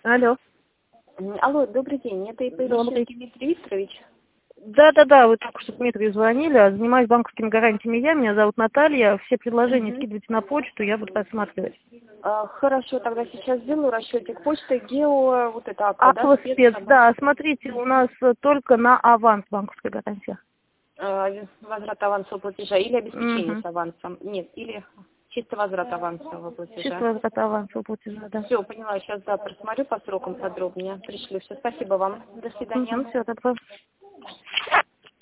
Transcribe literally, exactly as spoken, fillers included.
Алло. М, Алло, добрый день. Это ИП Добрый. Вишенский Дмитрий Викторович. Да-да-да, вы только что Дмитрию звонили, а занимаюсь банковскими гарантиями я, меня зовут Наталья, все предложения Мгм. скидывайте на почту, я буду рассматривать. А, хорошо, тогда сейчас сделаю расчетик почты Гео, вот это АКВА, да, Аква спец, спец, собака. да, смотрите, у нас э, только на аванс банковской гарантии. А, возврат авансового платежа или обеспечение Угу. с авансом? Нет, или чисто возврат авансового платежа. Чисто возврат авансового платежа, да. Все, поняла, сейчас, да, просмотрю по срокам подробнее. Пришлю все. Спасибо вам. До свидания. Угу, все, добро.